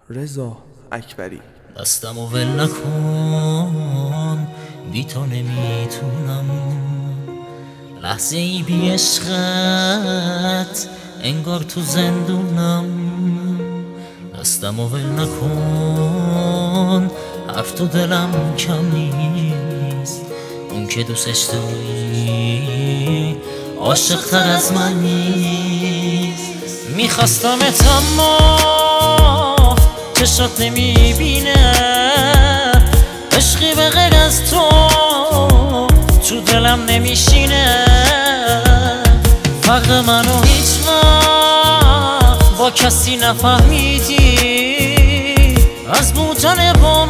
رضا اکبری. دستمو ول نکن، بی تو نمیتونم. لحظه ای بی عشقت انگار تو زندونم. دستمو ول نکن، حرف تو دلم کم نیست. اون که دوستش داری عاشق تر از من نیست. میخواستمت اما چشات نمیبینه، عشقی به غیر از تو دلم نمیشینه. فرق منو هیچ وقت با کسی نفهمیدی، از بودن با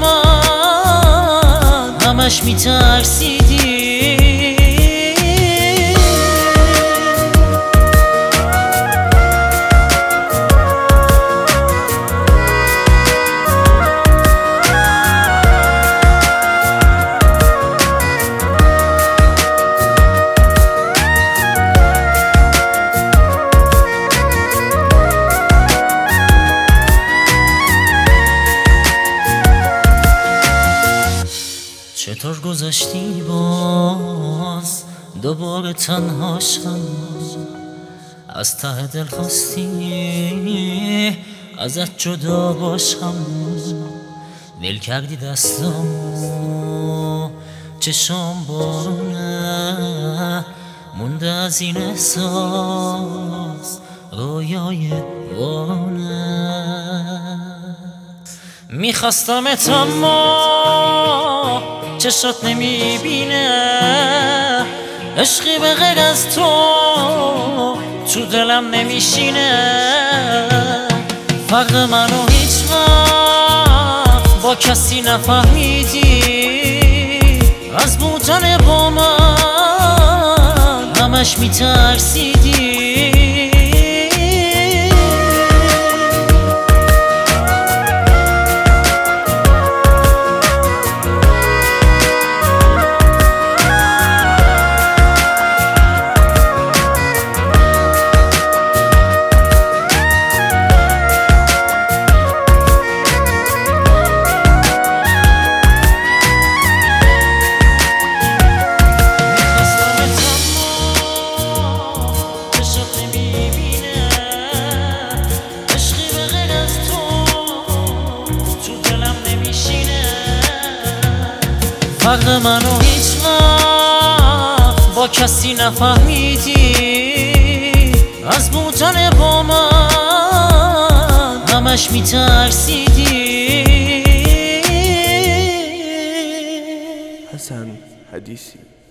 من همش میترسیدی. چطور گذاشتی باز دوباره تنهاشم؟ از ته دل خواستی ازت جدا باشم. ول کردی دستامو، چشام بارونه مونده از این احساس، رویای وارونه. میخواستمت اما چشات نمیبینه، عشقی به غیر از تو دلم نمیشینه. فرق منو هیچ وقت با کسی نفهمیدی، از بودن با من همش میترسیدی. فرق منو هیچ وقت با کسی نفهمیدی، از بودن با من همش میترسیدی. حسن حدیثی.